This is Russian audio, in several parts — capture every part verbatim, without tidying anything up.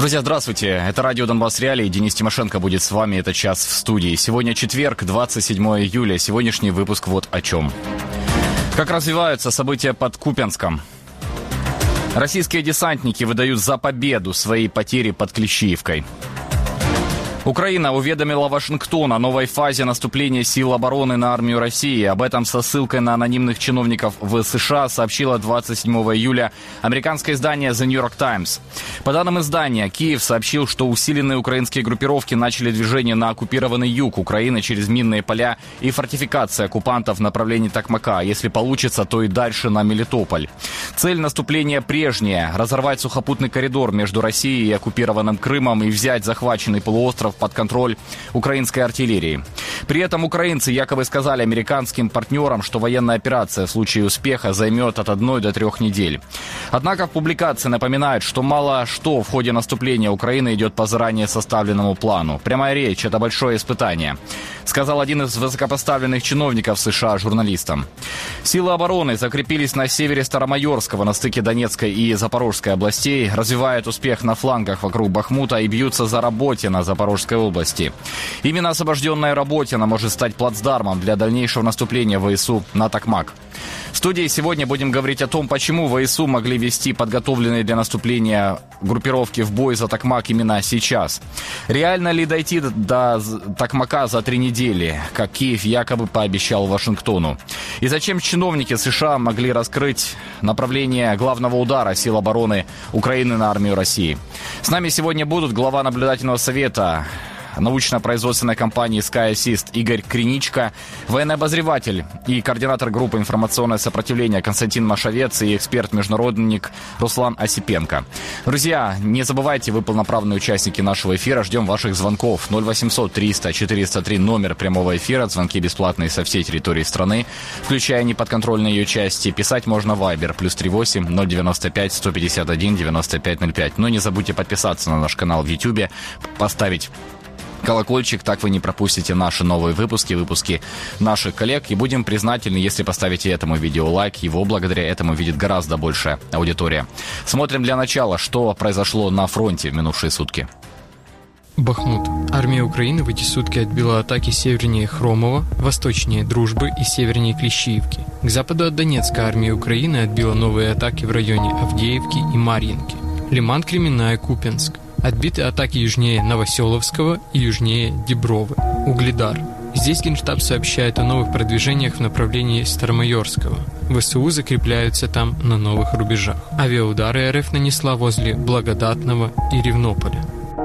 Друзья, здравствуйте. Это радио «Донбасс Реалии». Денис Тимошенко будет с вами этот час в студии. Сегодня четверг, двадцать седьмое июля. Сегодняшний выпуск вот о чем. Как развиваются события под Купянском? Российские десантники выдают за победу свои потери под Клещиевкой. Украина уведомила Вашингтон о новой фазе наступления сил обороны на армию России. Об этом со ссылкой на анонимных чиновников в США сообщило двадцать седьмого июля американское издание The New York Times. По данным издания, Киев сообщил, что усиленные украинские группировки начали движение на оккупированный юг Украины через минные поля и фортификации оккупантов в направлении Токмака. Если получится, то и дальше на Мелитополь. Цель наступления прежняя – разорвать сухопутный коридор между Россией и оккупированным Крымом и взять захваченный полуостров под контроль украинской артиллерии. При этом украинцы якобы сказали американским партнерам, что военная операция в случае успеха займет от одной до трех недель. Однако в публикации напоминают, что мало что в ходе наступления Украины идет по заранее составленному плану. Прямая речь – это большое испытание, сказал один из высокопоставленных чиновников США журналистам. Силы обороны закрепились на севере Старомайорского, на стыке Донецкой и Запорожской областей, развивают успех на флангах вокруг Бахмута и бьются за Работино Запорожской области. Именно освобожденная Работино может стать плацдармом для дальнейшего наступления ВСУ на Токмак. В студии сегодня будем говорить о том, почему ВСУ могли вести подготовленные для наступления группировки в бой за Токмак именно сейчас. Реально ли дойти до Токмака за три недели, как Киев якобы пообещал Вашингтону? И зачем чиновники США могли раскрыть направление главного удара сил обороны Украины на армию России? С нами сегодня будут глава наблюдательного совета научно-производственной компании Sky Assist Игорь Криничко, военный обозреватель и координатор группы «Информационное сопротивление» Константин Машовец и эксперт-международник Руслан Осипенко. Друзья, не забывайте, вы полноправные участники нашего эфира. Ждем ваших звонков. ноль восемьсот триста четыреста три номер прямого эфира. Звонки бесплатные со всей территории страны, включая неподконтрольные ее части. Писать можно в Viber плюс три восемь ноль девяносто пять сто пятьдесят один девяносто пять ноль пять. Но не забудьте подписаться на наш канал в YouTube, поставить колокольчик, так вы не пропустите наши новые выпуски, выпуски наших коллег. И будем признательны, если поставите этому видео лайк. Его благодаря этому видит гораздо большая аудитория. Смотрим для начала, что произошло на фронте в минувшие сутки. Бахмут. Армия Украины в эти сутки отбила атаки севернее Хромова, восточнее Дружбы и севернее Клещиевки. К западу от Донецка армия Украины отбила новые атаки в районе Авдеевки и Марьинки. Лиман, Кременная, Купянск. Отбиты атаки южнее Новоселовского и южнее Дебровы. Угледар. Здесь Генштаб сообщает о новых продвижениях в направлении Старомайорского. ВСУ закрепляются там на новых рубежах. Авиаудары РФ нанесла возле Благодатного и Ревнополя.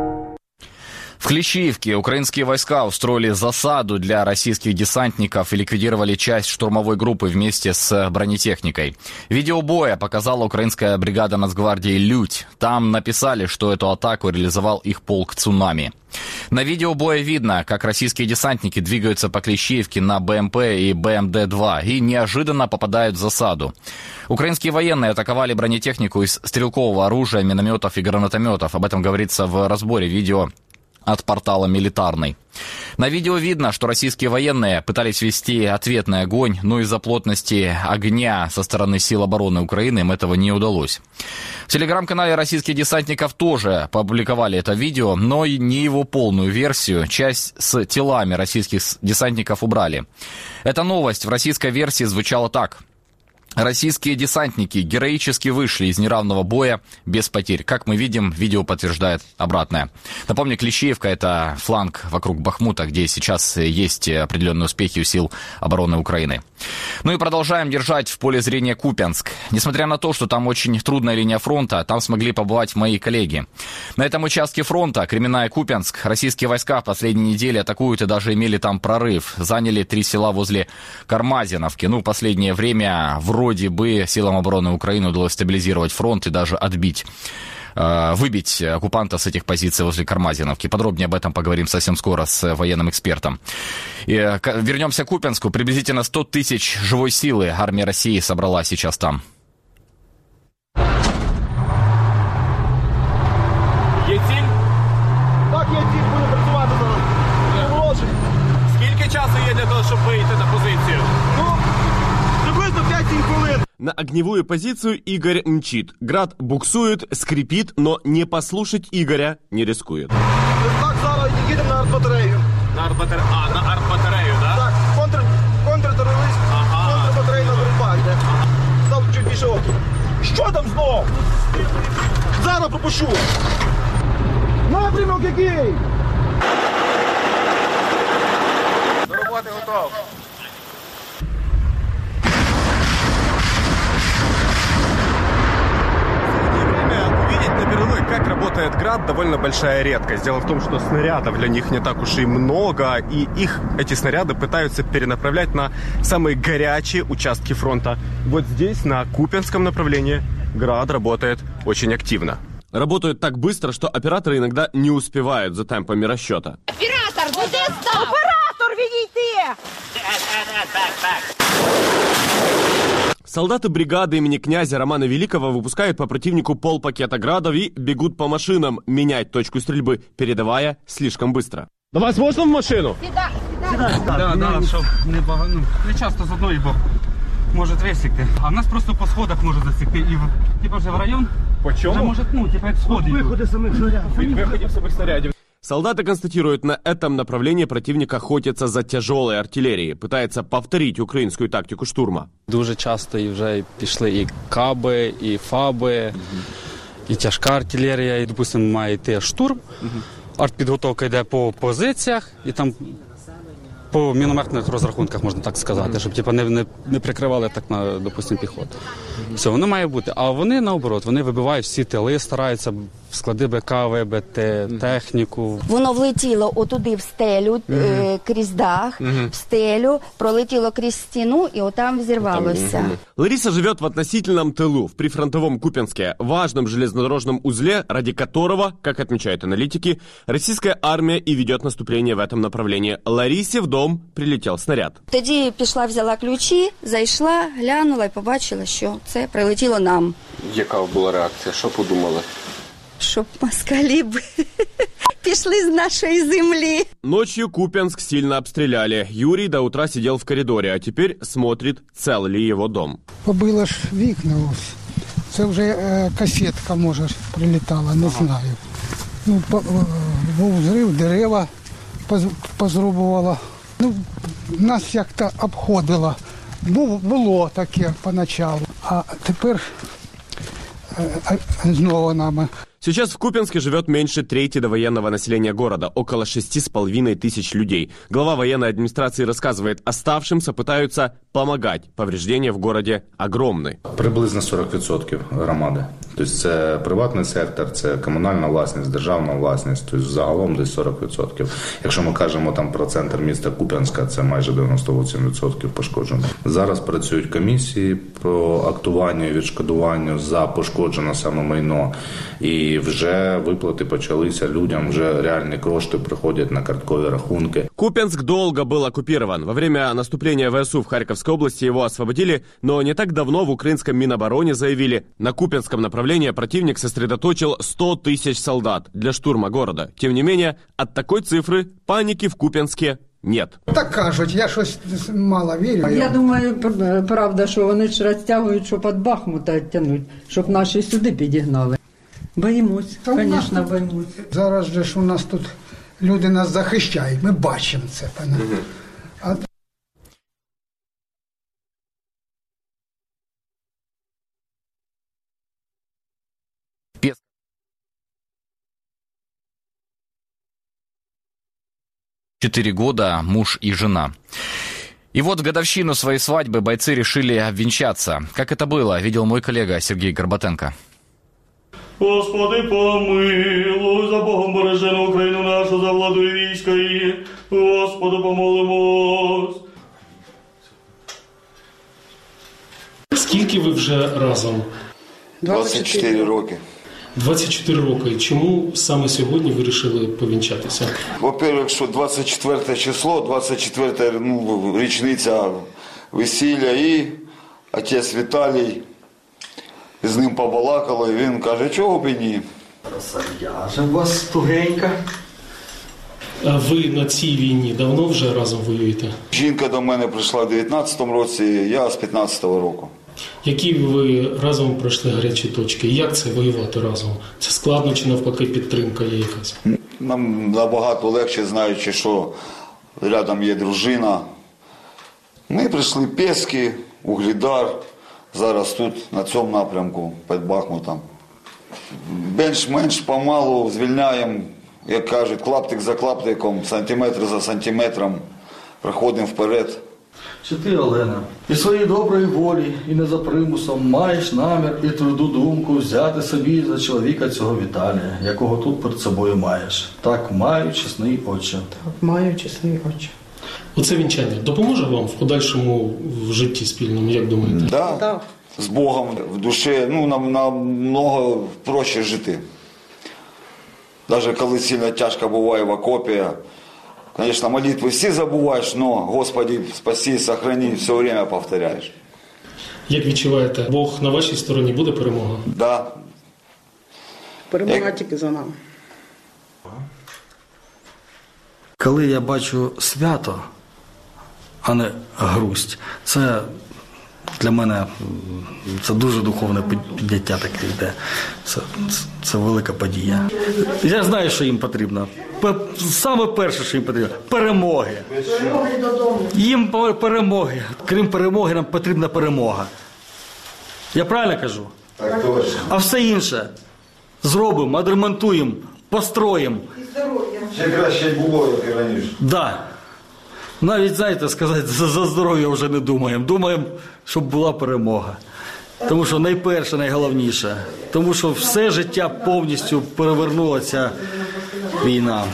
В Клещиевке украинские войска устроили засаду для российских десантников и ликвидировали часть штурмовой группы вместе с бронетехникой. Видео боя показала украинская бригада Нацгвардии «Людь». Там написали, что эту атаку реализовал их полк «Цунами». На видео боя видно, как российские десантники двигаются по Клещиевке на БМП и БМД два и неожиданно попадают в засаду. Украинские военные атаковали бронетехнику из стрелкового оружия, минометов и гранатометов. Об этом говорится в разборе видео от портала «Милитарный». На видео видно, что российские военные пытались вести ответный огонь, но из-за плотности огня со стороны сил обороны Украины им этого не удалось. В телеграм-канале российских десантников тоже опубликовали это видео, но не его полную версию. Часть с телами российских десантников убрали. Эта новость в российской версии звучала так. Российские десантники героически вышли из неравного боя без потерь. Как мы видим, видео подтверждает обратное. Напомню, Клещиевка — это фланг вокруг Бахмута, где сейчас есть определенные успехи у сил обороны Украины. Ну и продолжаем держать в поле зрения Купянск. Несмотря на то, что там очень трудная линия фронта, там смогли побывать мои коллеги. На этом участке фронта, Кременная, Купянск, российские войска в последние недели атакуют и даже имели там прорыв. Заняли три села возле Кармазиновки. Ну, в последнее время в Вроде бы силам обороны Украины удалось стабилизировать фронт и даже отбить, э, выбить оккупанта с этих позиций возле Кармазиновки. Подробнее об этом поговорим совсем скоро с военным экспертом. И, э, вернемся к Купянску. Приблизительно сто тысяч живой силы армия России собрала сейчас там. Є ціль? Так, є ціль, буде працювати зараз. Скільки часу є для того, щоб вийти на позицію? Ну, приблизно п'ять-сім хвилин. На огневую позицию Игорь мчит. Град буксует, скрипит, но не послушать Игоря не рискует. Так, зараз їдемо на артбатарею. На артбатарею? А, на артбатарею, да? Так, контр, контртерорист, Ага. контрбатарейна боротьба йде. Став чуть більше оків. Що там знов? Зараз пропущу. Напрямок який? До роботи готов. Как работает град, довольно большая редкость. Дело в том, что снарядов для них не так уж и много, и их, эти снаряды, пытаются перенаправлять на самые горячие участки фронта. Вот здесь, на Купянском направлении, град работает очень активно. Работают так быстро, что операторы иногда не успевают за темпами расчета. Оператор, куди став? Оператор, відійти! Солдаты бригады имени князя Романа Великого выпускают по противнику полпакета градов и бегут по машинам менять точку стрельбы, передавая слишком быстро. Да вас можно в машину? Сідай, сідай. Да, да, щоб не багато, ну, не часто з одної, бо може висікти. А в нас просто по сходах може засікти. І в- типа вже в район, По чому? вже може, ну, типа як сходи. йдуть. самих снарядів. Выходим самых снарядов. Солдаты констатируют, на этом направлении противник охотится за тяжелой артиллерией, пытается повторить украинскую тактику штурма. Дуже часто і вже пішли і каби, і фаби, і тяжка артилерія. І, допустимо, має йти штурм. Артпідготовка йде по позиціях, і там по мінометних розрахунках, можна так сказати, щоб типу, не, не, не прикривали так на, допустимо, піхоту. Все, воно має бути. А вони, наоборот, вони вибивають всі тили, стараються в склади БК вибити, техніку. Воно влетіло отуди в стелю, е, крізь дах, в стелю, пролетіло крізь стіну і отам взірвалося. Лариса живет в относительном тылу, в прифронтовом Купянске, важном железнодорожном узле, ради которого, как отмечают аналитики, российская армия и ведет наступление в этом направлении. Ларисе в дом прилетел снаряд. Тоді пішла, взяла ключі, зайшла, глянула і побачила, що це прилетіло нам. Яка була реакція? Що подумали? Щоб москалі б пішли з нашої землі. Ночью Купянск сильно обстреляли. Юрий до утра сидел в коридоре, а теперь смотрит, цел ли его дом. Побило ж вікна ось. Це вже е, касетка, може, прилітала, не знаю. Ну, по, е, був взрив, дерева поз, позрубувало. Ну, нас як-то обходило. Бу, було таке поначалу, а тепер е, е, знову нами. Сейчас в Купянске живет меньше трети довоенного населения города, около шести с половиной тысяч людей. Глава военной администрации рассказывает, оставшимся пытаются помогать. Повреждения в городе огромны. Приблизно сорок відсотків громади. Тобто це приватний сектор, це комунальна власність, державна власність. Тобто загалом десь сорок відсотків. Якщо ми кажемо там про центр міста Куп'янська, це майже дев'яносто вісім відсотків пошкоджено. Зараз працюють комісії по актуванню і відшкодуванню за пошкоджене саме майно. І вже виплати почалися людям, вже реальні кошти приходять на карткові рахунки. Купянск долго был оккупирован. Во время наступления ВСУ в Харьковской области его освободили, но не так давно в украинском Минобороне заявили, на Купянском направлении противник сосредоточил сто тысяч солдат для штурма города. Тем не менее, от такой цифры паники в Купянске нет. Так кажуть, я щось мало вірю. Я думаю, правда, що вони ж розтягують, щоб від Бахмута тягнуть, щоб наші сюди підігнали. Боїмось, звісно, боїмось. Зараз же ж у нас тут люди нас захищають, ми бачимо це. А Четыре года, муж и жена. И вот в годовщину своей свадьбы бойцы решили обвенчаться. Как это было, видел мой коллега Сергей Горбатенко. Господи, помилуй, за Богом бережи на Україну нашу, за владою війська її. Господу помолимось. Скільки ви вже разом? двадцять чотири роки. двадцять чотири роки. Чому саме сьогодні ви вирішили повінчатися? Во-первых, що двадцять четверте число, двадцять четверта ну, річниця весілля і отець Віталій з ним побалакало, і він каже, чого б і ні. Красав'яжа у вас тугенька. А ви на цій війні давно вже разом воюєте? Жінка до мене прийшла в дев'ятнадцятому році, я з п'ятнадцятого року. Які ви разом пройшли гарячі точки? Як це воювати разом? Це складно чи навпаки підтримка є якась? Нам набагато легше, знаючи, що рядом є дружина. Ми прийшли Пески, Угледар, зараз тут, на цьому напрямку, під Бахмутом. Більш-менш помалу звільняємо, як кажуть, клаптик за клаптиком, сантиметр за сантиметром, проходимо вперед. Чи ти, Олена, і своєї доброї волі, і не за примусом маєш намір і тверду думку взяти собі за чоловіка цього Віталія, якого тут перед собою маєш. Так маю чесний отче. Так, маю чесний отче. Оце вінчання допоможе вам в подальшому в житті спільному, як думаєте? Да. Да. З Богом в душі, ну, нам намного проще жити. Навіть коли сильно тяжко буває в окопі, конечно, молитвы все забуваешь, но Господи, спаси, сохрани, все время повторяешь. Як відчуваєте, Бог на вашій стороні, буде перемога? Да. Перемога Як... тільки за нами. Коли я бачу свято, а не грусть, це для мене це дуже духовне підняття таке йде. Це, це, це велика подія. Я знаю, що їм потрібно. Саме перше, що їм потрібно – перемоги. Перемоги додому. Їм перемоги. Крім перемоги, нам потрібна перемога. Я правильно кажу? Так точно. А все інше зробимо, відремонтуємо, построїмо. І здоров'я. Ще краще було, як і раніше. Так. Да. Навіть, знаєте, сказати, за здоров'я вже не думаємо. Думаємо, щоб була перемога. Тому що найперше, найголовніше. Тому що все життя повністю перевернулася війна.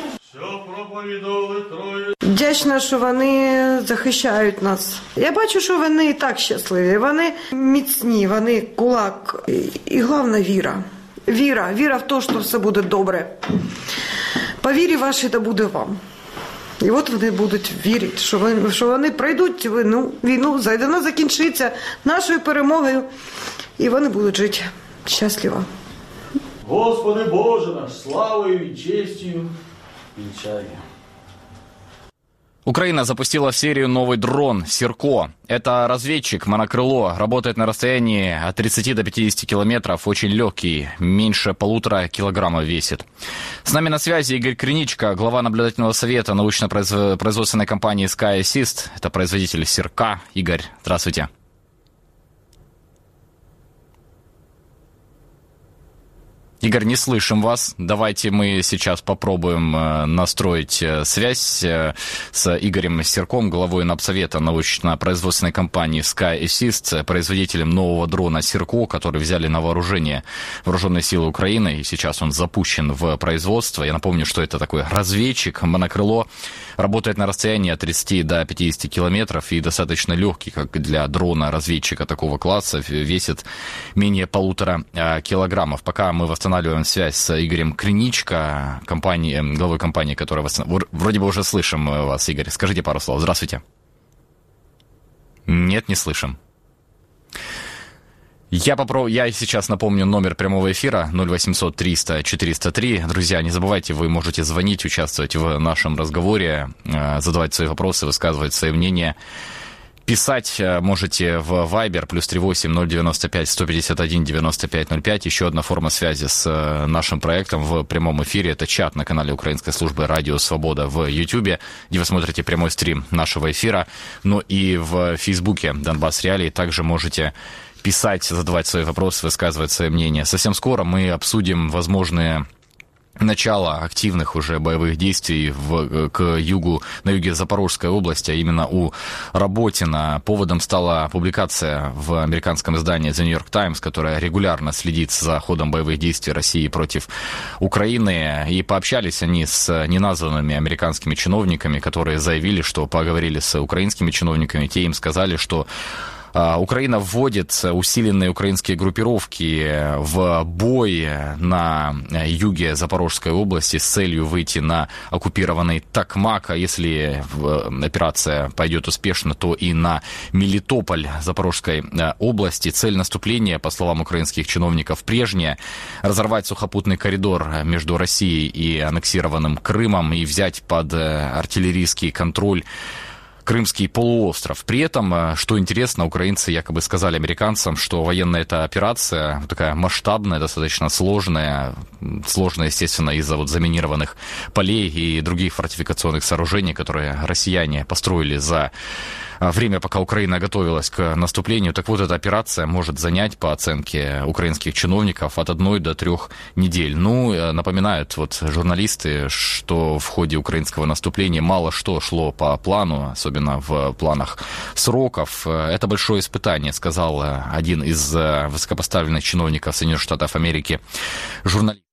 Вдячна, що вони захищають нас. Я бачу, що вони і так щасливі. Вони міцні, вони кулак. І головне – віра. Віра. Віра в те, що все буде добре. По вірі вашій, то буде вам. І от вони будуть вірити, що вони, що вони пройдуть війну, війну, вона закінчиться нашою перемогою, і вони будуть жити щасливо. Господи Боже наш, славою і честю вінчай. Украина запустила в серию новый дрон «Сирко». Это разведчик, монокрыло, работает на расстоянии от тридцати до пятидесяти километров, очень легкий, меньше полутора килограммов весит. С нами на связи Игорь Криничко, глава наблюдательного совета научно-производственной компании SkyAssist. Это производитель «Сирка». Игорь, здравствуйте. Игорь, не слышим вас. Давайте мы сейчас попробуем настроить связь с Игорем Сирком, главой Напсовета научно-производственной компании SkyAssist, производителем нового дрона «Сирко», который взяли на вооружение Вооруженные силы Украины, и сейчас он запущен в производство. Я напомню, что это такой разведчик, монокрыло, работает на расстоянии от тридцати до пятидесяти километров и достаточно легкий, как для дрона-разведчика такого класса, весит менее полутора килограммов. Пока мы восстанавливаем Устанавливаем связь с Игорем Криничко, компании, главой компании, которая восстанов... Вроде бы уже слышим вас, Игорь. Скажите пару слов. Здравствуйте. Нет, не слышим. Я, попро... Я сейчас напомню номер прямого эфира ноль восемьсот триста четыреста три. Друзья, не забывайте, вы можете звонить, участвовать в нашем разговоре, задавать свои вопросы, высказывать свои мнения. Писать можете в Viber плюс три восемь ноль девяносто пять сто пятьдесят один девяносто пять ноль пять. Еще одна форма связи с нашим проектом в прямом эфире. Это чат на канале Украинской службы «Радио Свобода» в YouTube, где вы смотрите прямой стрим нашего эфира. Ну и в Фейсбуке «Донбасс Реалии» также можете писать, задавать свои вопросы, высказывать свои мнения. Совсем скоро мы обсудим возможные... начало активных уже боевых действий в, к югу, на юге Запорожской области, а именно у Работина. Поводом стала публикация в американском издании The New York Times, которая регулярно следит за ходом боевых действий России против Украины. И пообщались они с неназванными американскими чиновниками, которые заявили, что поговорили с украинскими чиновниками. Те им сказали, что Украина вводит усиленные украинские группировки в бой на юге Запорожской области с целью выйти на оккупированный Токмак. А если операция пойдет успешно, то и на Мелитополь Запорожской области. Цель наступления, по словам украинских чиновников, прежняя – разорвать сухопутный коридор между Россией и аннексированным Крымом и взять под артиллерийский контроль Крымский полуостров. При этом, что интересно, украинцы якобы сказали американцам, что военная эта операция такая масштабная, достаточно сложная, сложная, естественно, из-за вот заминированных полей и других фортификационных сооружений, которые россияне построили за время, пока Украина готовилась к наступлению. Так вот, эта операция может занять, по оценке украинских чиновников, от одной до трех недель. Ну, напоминают вот журналисты, что в ходе украинского наступления мало что шло по плану, особенно в планах сроков. Это большое испытание, сказал один из высокопоставленных чиновников Соединенных Штатов Америки, журналист.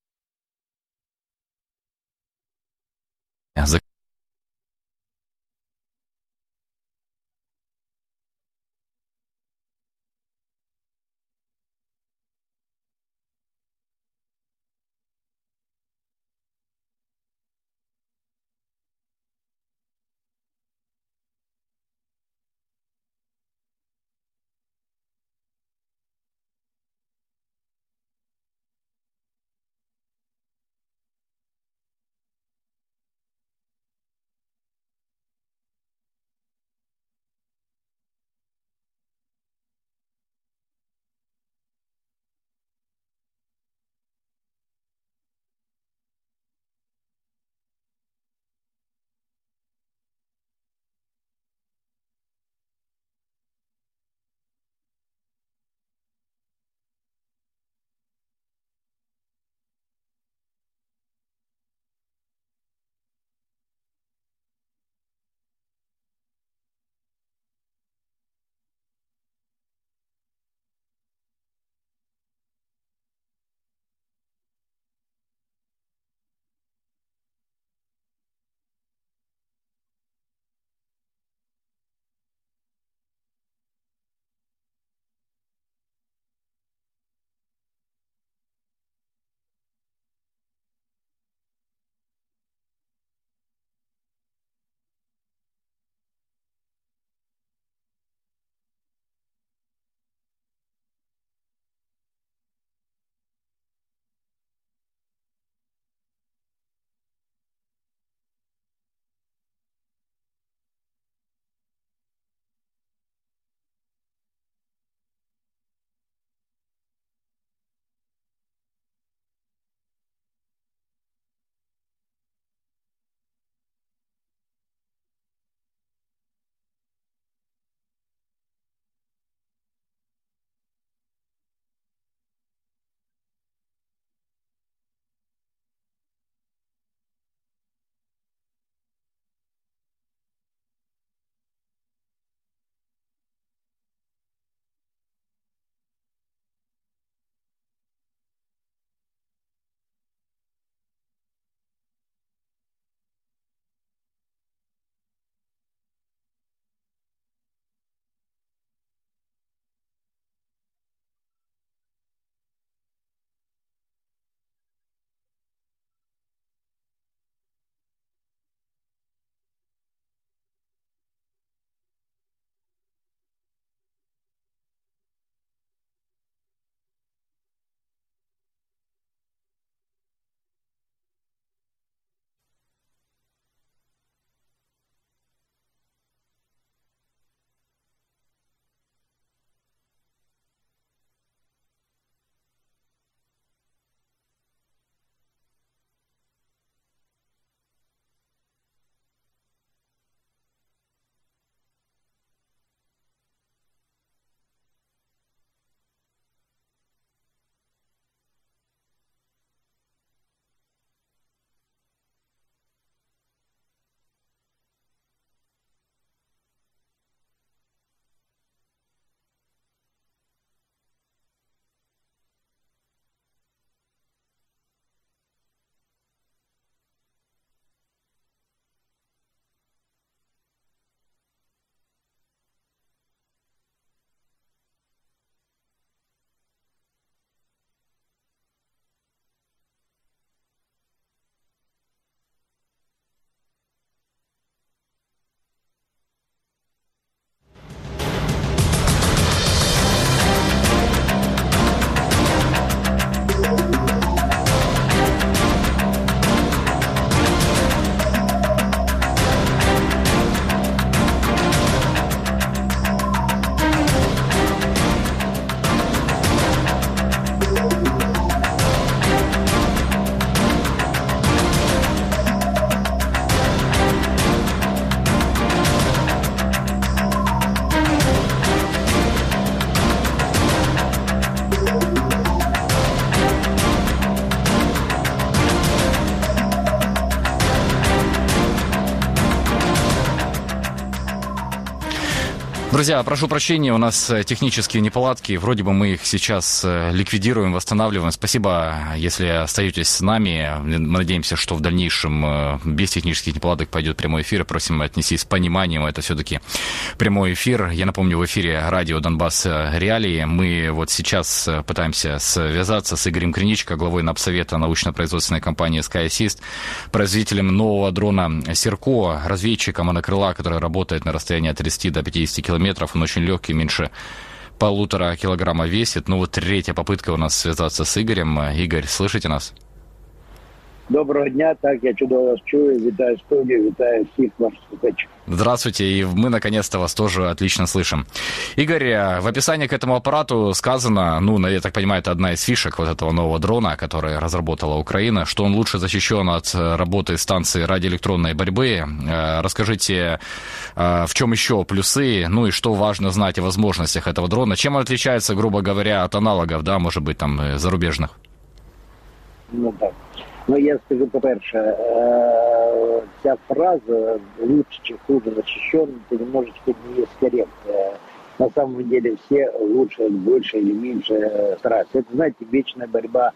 Друзья, прошу прощения, у нас технические неполадки. Вроде бы мы их сейчас ликвидируем, восстанавливаем. Спасибо, если остаетесь с нами. Мы надеемся, что в дальнейшем без технических неполадок пойдет прямой эфир. Просим отнестись с пониманием. Это все-таки прямой эфир. Я напомню, в эфире радио «Донбасс Реалии». Мы вот сейчас пытаемся связаться с Игорем Криничко, главой Напсовета научно-производственной компании SkyAssist, производителем нового дрона «Серко», разведчика монокрыла, который работает на расстоянии от тридцати до пятидесяти километров. метров, он очень легкий, меньше полутора килограмма весит. Ну вот третья попытка у нас связаться с Игорем. Игорь, слышите нас? Доброго дня, так, я чудово вас чую, вітаю студію, вітаю всіх ваших слухачів. Здравствуйте, и мы наконец-то вас тоже отлично слышим. Игорь, в описании к этому аппарату сказано, ну, я так понимаю, это одна из фишек вот этого нового дрона, который разработала Украина, что он лучше защищен от работы станции радиоэлектронной борьбы. Расскажите, в чем еще плюсы, ну и что важно знать о возможностях этого дрона, чем он отличается, грубо говоря, от аналогов, да, может быть, там, зарубежных? Ну, так. Ну, я скажу, по-перше, ця фраза «лучше чи хуже защищен» – это немножечко не есть корректная. На самом деле все лучше, больше или меньше стараются. Это, знаете, вечная борьба.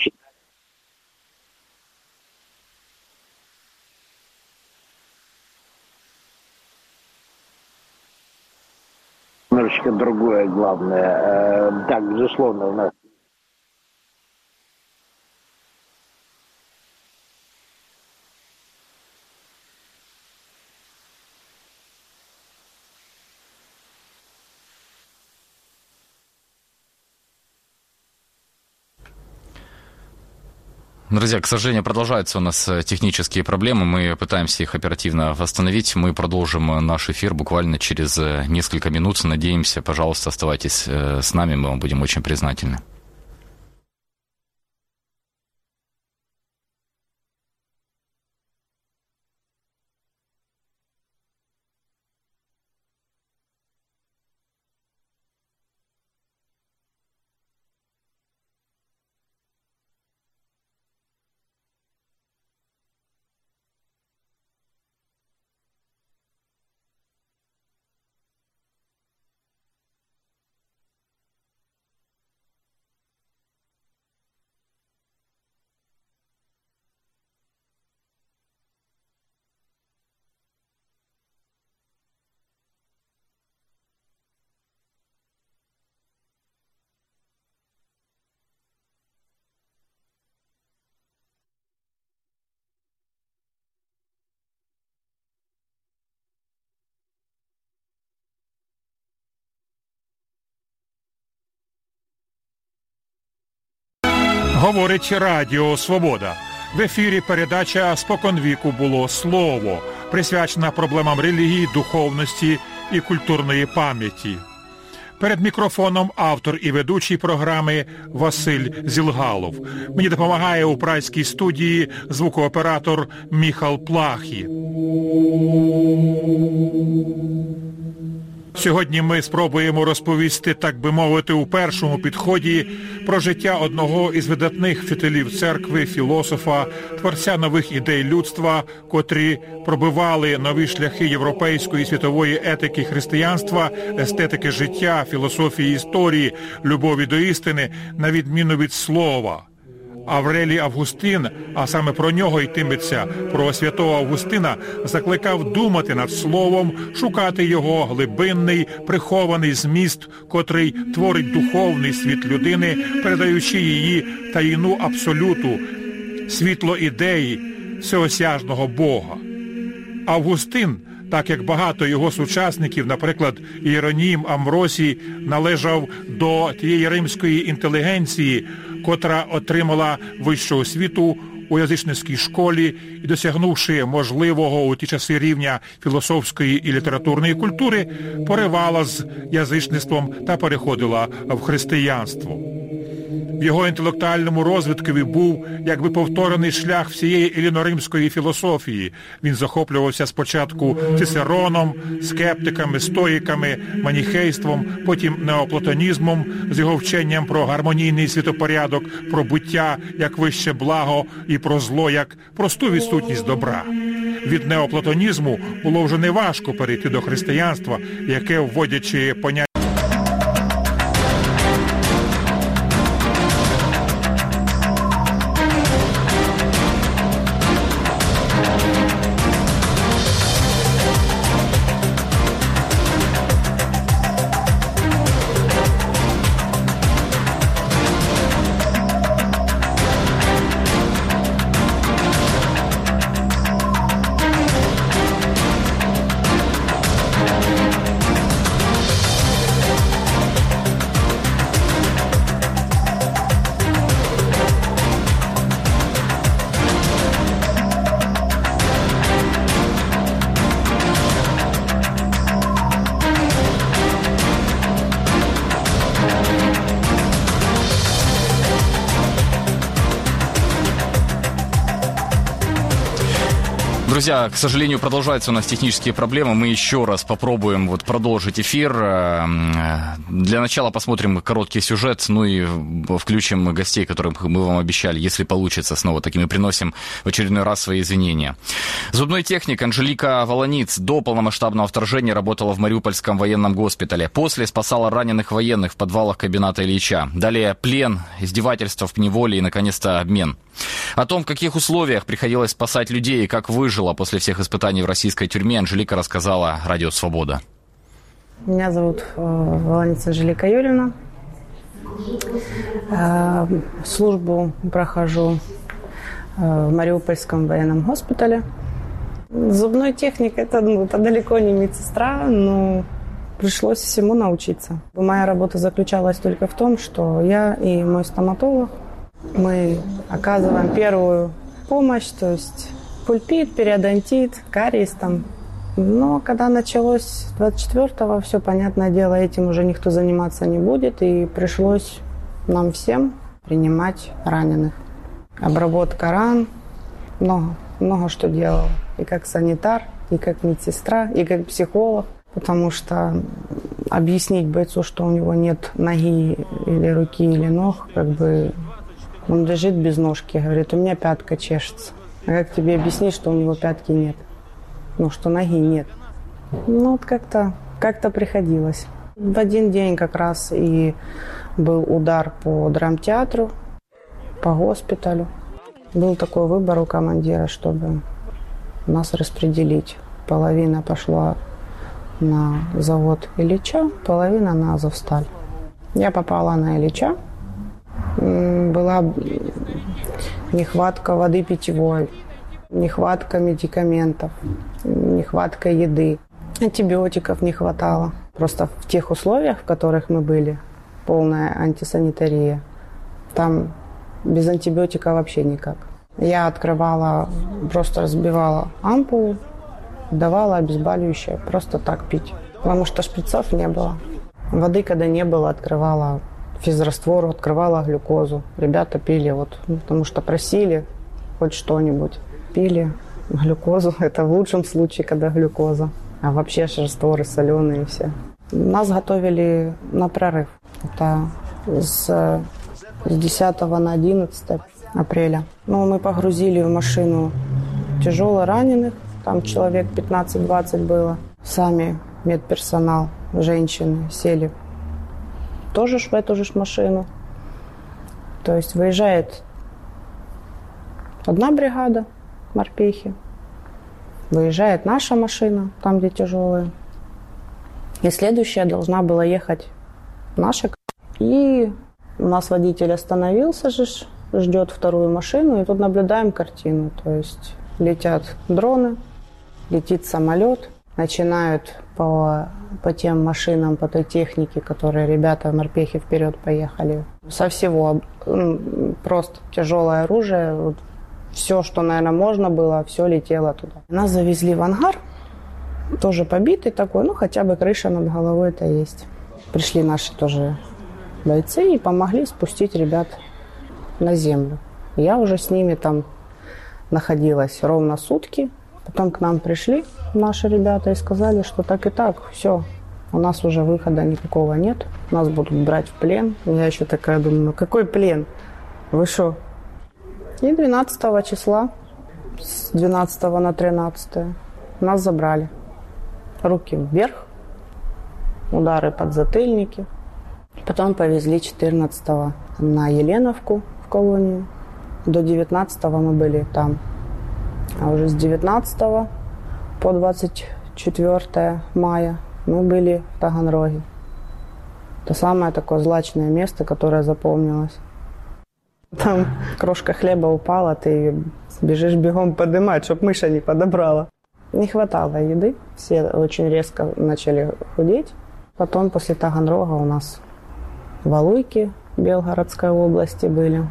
Немножечко другое главное. Так, безусловно, у нас Друзья, к сожалению, продолжаются у нас технические проблемы. Мы пытаемся их оперативно восстановить. Мы продолжим наш эфир буквально через несколько минут. Надеемся, пожалуйста, оставайтесь с нами. Мы вам будем очень признательны. Говорить Радіо Свобода. В ефірі передача «Споконвіку було слово», присвячена проблемам релігії, духовності і культурної пам'яті. Перед мікрофоном автор і ведучий програми Василь Зілгалов. Мені допомагає у празькій студії звукооператор Міхал Плахі. Сьогодні ми спробуємо розповісти, так би мовити, у першому підході про життя одного із видатних вчителів церкви, філософа, творця нових ідей людства, котрі пробивали нові шляхи європейської і світової етики християнства, естетики життя, філософії історії, любові до істини, на відміну від слова. Аврелій Августин, а саме про нього йтиметься, про святого Августина, закликав думати над словом, шукати його глибинний, прихований зміст, котрий творить духовний світ людини, передаючи її таїну абсолюту, світло ідеї всеосяжного Бога. Августин, так як багато його сучасників, наприклад, Іеронім Амвросій, належав до тієї римської інтелігенції, котра отримала вищу освіту у язичницькій школі і, досягнувши можливого у ті часи рівня філософської і літературної культури, поривала з язичництвом та переходила в християнство. В його інтелектуальному розвиткові був якби повторений шлях всієї еліноримської філософії. Він захоплювався спочатку цицероном, скептиками, стоїками, маніхейством, потім неоплатонізмом з його вченням про гармонійний світопорядок, про буття як вище благо і про зло як просту відсутність добра. Від неоплатонізму було вже неважко перейти до християнства, яке, вводячи поняття Друзья, к сожалению, продолжаются у нас технические проблемы. Мы еще раз попробуем вот продолжить эфир. Для начала посмотрим короткий сюжет, ну и включим гостей, которых мы вам обещали, если получится снова таки. Мы приносим в очередной раз свои извинения. Зубной техник Анжелика Волониц до полномасштабного вторжения работала в Мариупольском военном госпитале. После спасала раненых военных в подвалах кабинета Ильича. Далее плен, издевательства в неволе и, наконец-то, обмен. О том, в каких условиях приходилось спасать людей и как выжила после всех испытаний в российской тюрьме, Анжелика рассказала Радио Свобода. Меня зовут Волониц Анжелика Юрьевна. Службу прохожу в Мариупольском военном госпитале. Зубной техник – это, ну, это далеко не медсестра, но пришлось всему научиться. Моя работа заключалась только в том, что я и мой стоматолог, мы оказываем первую помощь, то есть пульпит, периодонтит, кариес там. Но когда началось двадцать четвёртого, все, понятное дело, этим уже никто заниматься не будет, и пришлось нам всем принимать раненых. Обработка ран, много, много что делала. И как санитар, и как медсестра, и как психолог. Потому что объяснить бойцу, что у него нет ноги или руки, или ног, как бы он лежит без ножки, говорит, у меня пятка чешется. А как тебе объяснить, что у него пятки нет? Ну, что ноги нет. Ну, вот как-то, как-то приходилось. В один день как раз и был удар по драмтеатру, по госпиталю. Был такой выбор у командира, чтобы нас распределить. Половина пошла на завод Ильича, половина на Азовсталь. Я попала на Ильича. Была нехватка воды питьевой, нехватка медикаментов, нехватка еды, антибиотиков не хватало. Просто в тех условиях, в которых мы были, полная антисанитария, там без антибиотика вообще никак. Я открывала, просто разбивала ампулу, давала обезболивающее, просто так пить, потому что шприцов не было. Воды, когда не было, открывала физраствор, открывала глюкозу. Ребята пили, вот, потому что просили хоть что-нибудь. Пили глюкозу. Это в лучшем случае, когда глюкоза. А вообще же растворы соленые все. Нас готовили на прорыв. Это с, с десятого на одиннадцатое апреля. Ну, мы погрузили в машину тяжело раненых. Там человек пятнадцать-двадцать было. Сами медперсонал, женщины сели тоже в эту же машину. То есть выезжает одна бригада морпехи, выезжает наша машина, там, где тяжелые. И следующая должна была ехать наша. И у нас водитель остановился же, ждет вторую машину, и тут наблюдаем картину. То есть летят дроны, летит самолет, начинают по, по тем машинам, по той технике, которые ребята, морпехи вперед поехали. Со всего просто тяжелое оружие, вот, все, что, наверное, можно было, все летело туда. Нас завезли в ангар, тоже побитый такой, ну хотя бы крыша над головой-то есть. Пришли наши тоже бойцы и помогли спустить ребят на землю. Я уже с ними там находилась ровно сутки. Потом к нам пришли наши ребята и сказали, что так и так, все, у нас уже выхода никакого нет, нас будут брать в плен. Я еще такая думаю, ну какой плен? Вы что? И двенадцатого числа с двенадцатого на тринадцатое. Нас забрали. Руки вверх, удары подзатыльники. Потом повезли четырнадцатого на Еленовку в колонию. До девятнадцатого мы были там. А уже с девятнадцатого по двадцать четвёртое мая мы были в Таганроге. Это самое такое злачное место, которое запомнилось. Там крошка хлеба упала, ты бежишь бегом поднимать, чтобы мыша не подобрала. Не хватало еды, все очень резко начали худеть. Потом после Таганрога у нас Валуйки Белгородской области были.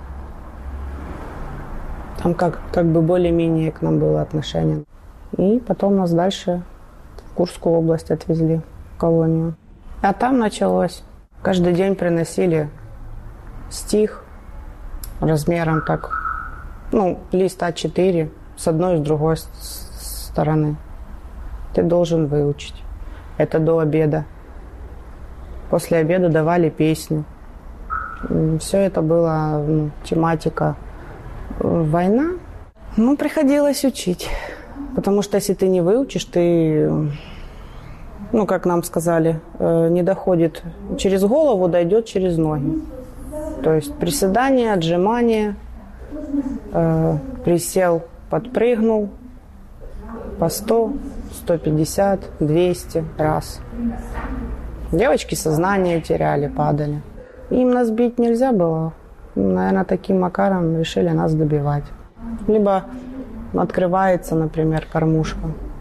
Там как, как бы более-менее к нам было отношение. И потом нас дальше в Курскую область отвезли, в колонию. А там началось. Каждый день приносили стих размером так, ну, лист а четыре с одной и с другой стороны. Ты должен выучить. Это до обеда. После обеда давали песню. Все это было, ну, тематика война. Ну, приходилось учить. Потому что если ты не выучишь, ты, ну, как нам сказали, не доходит через голову, дойдет через ноги. То есть приседания, отжимания, э, присел, подпрыгнул по сто, сто пятьдесят, двести раз. Девочки сознание теряли, падали. Им нас бить нельзя было. Наверное, таким макаром решили нас добивать. Либо открывается, например, кормушка.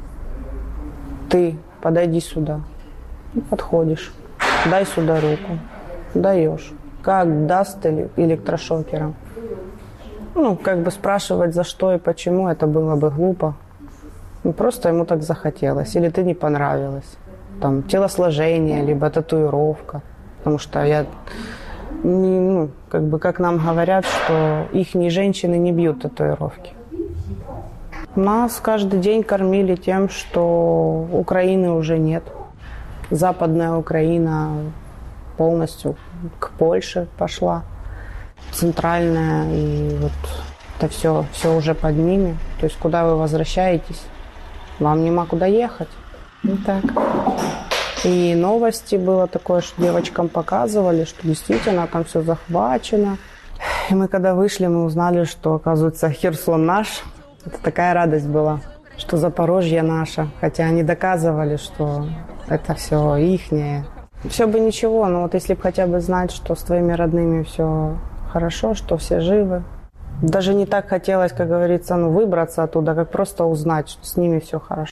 Ты подойди сюда. И подходишь. Дай сюда руку. Даешь. Как даст электрошокером. Ну, как бы спрашивать, за что и почему, это было бы глупо. Ну, просто ему так захотелось. Или ты не понравилось. Там, телосложение, либо татуировка. Потому что я... Не, ну, как бы, как нам говорят, что ихние женщины не бьют татуировки. Нас каждый день кормили тем, что Украины уже нет. Западная Украина полностью к Польше пошла. Центральная, и вот это все, все уже под ними. То есть куда вы возвращаетесь? Вам нема куда ехать. Ну так. И новости было такое, что девочкам показывали, что действительно там все захвачено. И мы когда вышли, мы узнали, что, оказывается, Херсон наш. Это такая радость была, что Запорожье наше. Хотя они доказывали, что это все ихнее. Все бы ничего, но вот если бы хотя бы знать, что с твоими родными все хорошо, что все живы. Даже не так хотелось, как говорится, ну, выбраться оттуда, как просто узнать, что с ними все хорошо.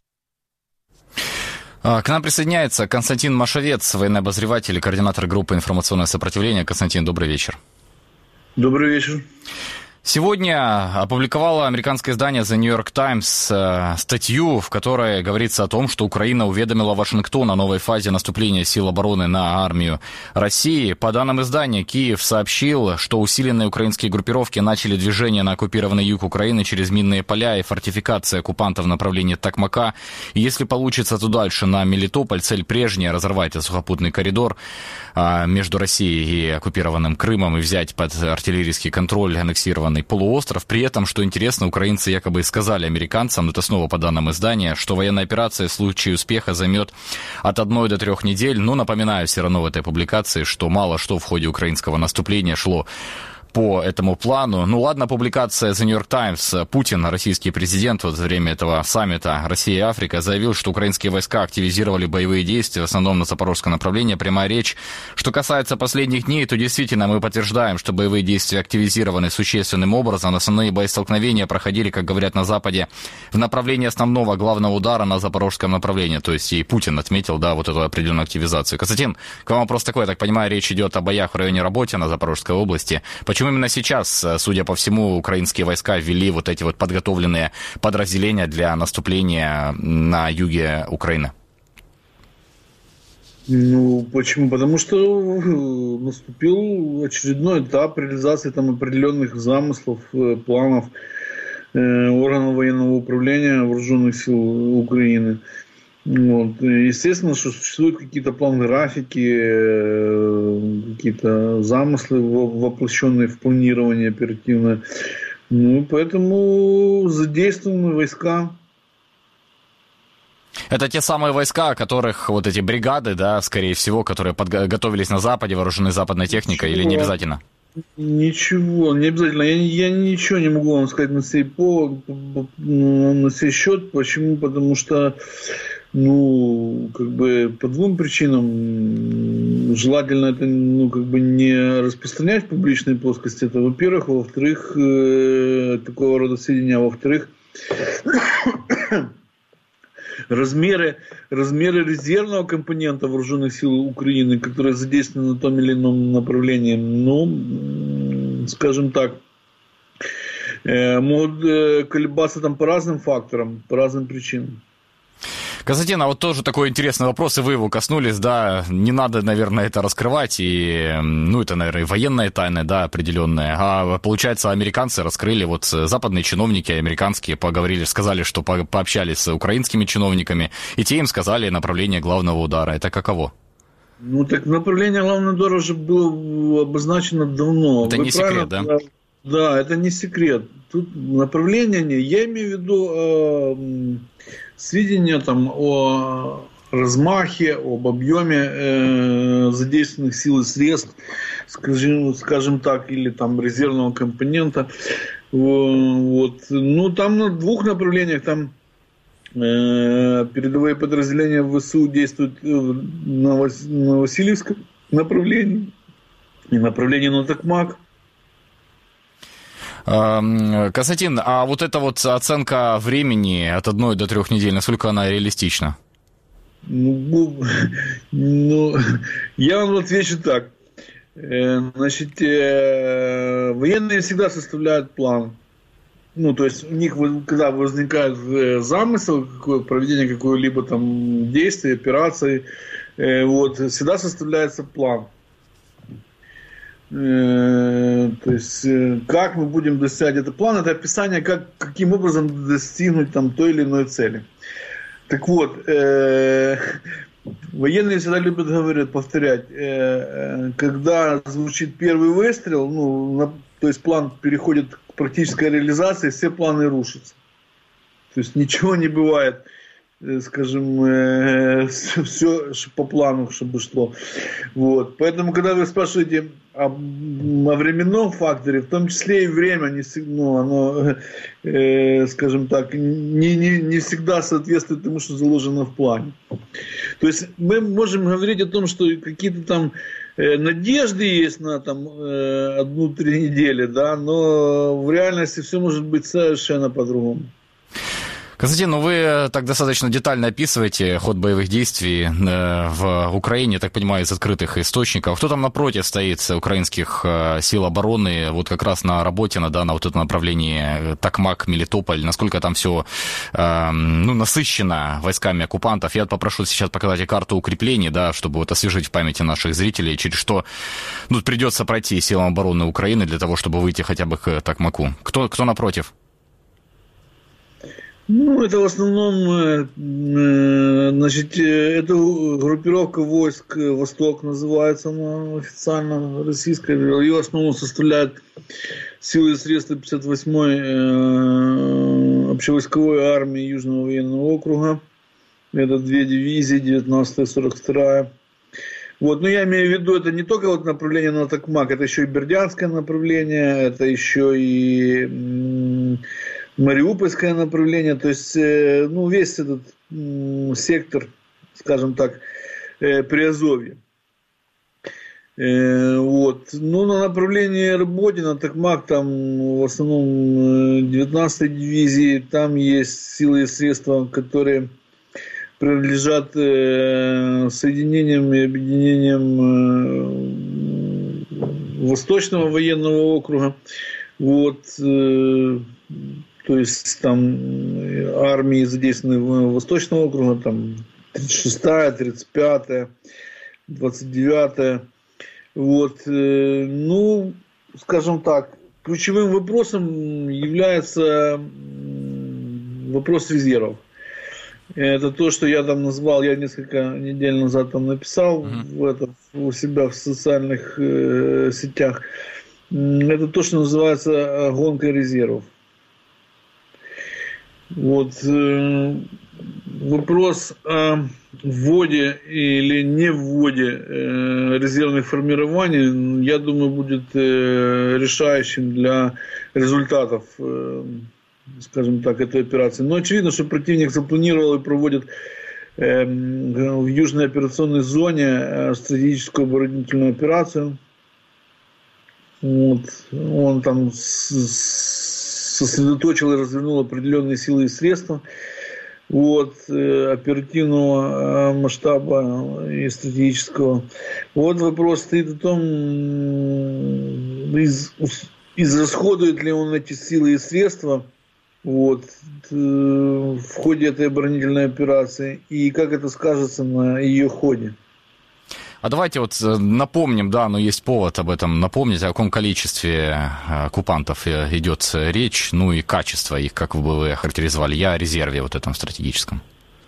К нам присоединяется Константин Машовец, военный обозреватель и координатор группы «Информационное сопротивление». Константин, добрый вечер. Добрый вечер. Сегодня опубликовало американское издание The New York Times статью, в которой говорится о том, что Украина уведомила Вашингтон о новой фазе наступления сил обороны на армию России. По данным издания, Киев сообщил, что усиленные украинские группировки начали движение на оккупированный юг Украины через минные поля и фортификации оккупантов в направлении Токмака. И если получится, то дальше на Мелитополь. Цель прежняя — разорвать сухопутный коридор между Россией и оккупированным Крымом и взять под артиллерийский контроль аннексированный полуостров. При этом, что интересно, украинцы якобы сказали американцам, но это снова по данным издания, что военная операция в случае успеха займет от одной до трех недель. Но напоминаю все равно в этой публикации, что мало что в ходе украинского наступления шло по этому плану. Ну ладно, публикация The New York Times. Путин, российский президент, вот во время этого саммита Россия и Африка, заявил, что украинские войска активизировали боевые действия, в основном на запорожском направлении. Прямая речь. Что касается последних дней, то действительно мы подтверждаем, что боевые действия активизированы существенным образом. Основные боестолкновения проходили, как говорят на Западе, в направлении основного главного удара на запорожском направлении. То есть и Путин отметил, да, вот эту определенную активизацию. Константин, к вам вопрос такой. Я так понимаю, речь идет о боях в районе Работина Запорожской области. Почему именно сейчас, судя по всему, украинские войска ввели вот эти вот подготовленные подразделения для наступления на юге Украины? Ну, почему? Потому что наступил очередной этап реализации там определенных замыслов, планов э, органов военного управления вооруженных сил Украины. Вот. Естественно, что существуют какие-то планы, графики, какие-то замыслы, воплощенные в планирование оперативное. Ну, поэтому задействованы войска. Это те самые войска, о которых вот эти бригады, да, скорее всего, которые подготовились на Западе, вооружены западной техникой, ничего. Или не обязательно? Ничего, не обязательно. Я, я ничего не могу вам сказать на сей повод, на сей счет. Почему? Потому что, ну, как бы по двум причинам желательно это, ну, как бы не распространять в публичной плоскости. Это, во-первых. Во-вторых, э, такого рода сведения. А во-вторых, Размеры, размеры резервного компонента вооруженных сил Украины, которые задействованы на том или ином направлении, ну, скажем так, могут колебаться там по разным факторам, по разным причинам. Константин, а вот тоже такой интересный вопрос, и вы его коснулись, да, не надо, наверное, это раскрывать, и, ну, это, наверное, военная тайна, да, определенная, а получается, американцы раскрыли, вот западные чиновники американские поговорили, сказали, что по- пообщались с украинскими чиновниками, и те им сказали направление главного удара, это каково? Ну, так направление главного удара уже было обозначено давно. Это Вы не секрет, да? Да, это не секрет. Тут направление не, я имею в виду э, сведения там о размахе, об объеме э, задействованных сил и средств, скажем, скажем так, или там резервного компонента. Вот. Ну, там на двух направлениях, там э, передовые подразделения ВСУ действуют на, Вас, на Васильевском направлении и направлении на Токмак. Константин, а вот эта вот оценка времени от одной до трех недель, насколько она реалистична? Ну, ну я вам отвечу так. Значит, военные всегда составляют план. Ну, то есть у них, когда возникает замысел, проведение какого-либо там действия, операции, вот, всегда составляется план. То есть, как мы будем достигать этот план, это описание, как, каким образом достигнуть там той или иной цели. Так вот, э, военные всегда любят говорить, повторять, э, когда звучит первый выстрел, ну, на, то есть план переходит к практической реализации, все планы рушатся. То есть ничего не бывает, скажем, э, все по плану, чтобы шло. Вот. Поэтому, когда вы спрашиваете о, о временном факторе, в том числе и время, не, ну, оно, э, скажем так, не, не, не всегда соответствует тому, что заложено в плане. То есть мы можем говорить о том, что какие-то там э, надежды есть на там, э, одну-три недели, да, но в реальности все может быть совершенно по-другому. Константин, ну вы так достаточно детально описываете ход боевых действий в Украине, так понимаю, из открытых источников. Кто там напротив стоит с украинских сил обороны, вот как раз на работе, на, да, на вот это направлении Токмак, Мелитополь, насколько там все ну, насыщено войсками оккупантов? Я попрошу сейчас показать карту укреплений, да, чтобы вот освежить в памяти наших зрителей, через что ну, придется пройти силам обороны Украины для того, чтобы выйти хотя бы к Токмаку. Кто, кто напротив? Ну, это в основном, значит, это группировка войск «Восток» называется она официально, российская. Ее в основном составляют силы и средства пятьдесят восьмой общевойсковой армии Южного военного округа. Это две дивизии, девятнадцатая, сорок вторая. Вот, но я имею в виду, это не только вот направление на Токмак, это еще и Бердянское направление, это еще и Мариупольское направление, то есть, ну, весь этот м, сектор, скажем так, э, Приазовья. Э, вот. Ну, на направлении Работина, Токмак, там в основном девятнадцатой дивизии, там есть силы и средства, которые принадлежат э, соединениям и объединениям э, Восточного военного округа. Вот. Э, То есть там армии задействованы Восточного округа, там тридцать шестая, тридцать пятая, двадцать девятая. Вот. Ну, скажем так, ключевым вопросом является вопрос резервов. Это то, что я там назвал, я несколько недель назад там написал mm-hmm. в это, у себя в социальных э, сетях. Это то, что называется гонкой резервов. Вот. Вопрос о вводе или не вводе резервных формирований, я думаю, будет решающим для результатов, скажем так, этой операции. Но очевидно, что противник запланировал и проводит в южной операционной зоне стратегическую оборонительную операцию. Вот. Он там сосредоточил и развернул определенные силы и средства вот, оперативного масштаба и стратегического. Вот вопрос стоит о том, из, израсходует ли он эти силы и средства вот, в ходе этой оборонительной операции и как это скажется на ее ходе. А давайте вот напомним, да, но есть повод об этом напомнить, о каком количестве оккупантов идет речь, ну и качество их, как бы вы охарактеризовали. Я о резерве вот этом стратегическом.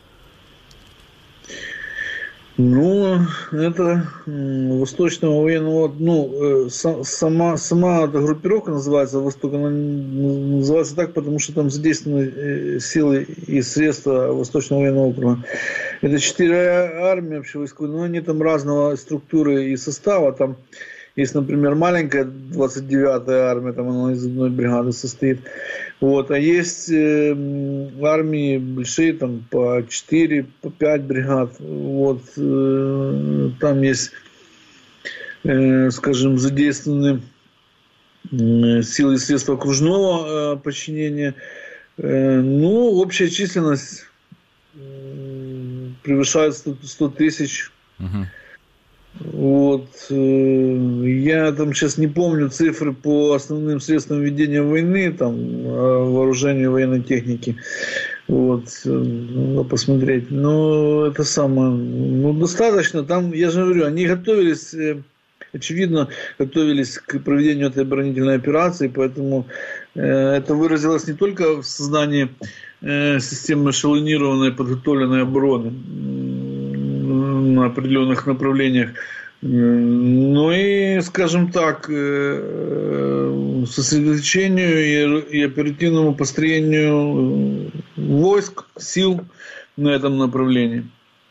Ну, это Восточного военного, ну, сама, сама эта группировка называется Восток, она называется так, потому что там задействованы силы и средства Восточного военного округа. Это четыре армии общевойсковые, но они там разного структуры и состава, там есть, например, маленькая двадцать девятая армия, там она из одной бригады состоит. Вот. А есть э, армии большие, там по четыре, по пять бригад. Вот. Э, там есть, э, скажем, задействованы э, силы и средства окружного э, подчинения. Э, ну, общая численность э, превышает сто тысяч. Uh-huh. Вот. Я там сейчас не помню цифры по основным средствам ведения войны, там, вооружению военной техники. Вот. Надо посмотреть. Но это самое, ну, достаточно. Там, я же говорю, они готовились, очевидно, готовились к проведению этой оборонительной операции, поэтому это выразилось не только в создании системы эшелонированной подготовленной обороны на определенных направлениях, но и, скажем так, сосредоточению и оперативному построению войск, сил на этом направлении.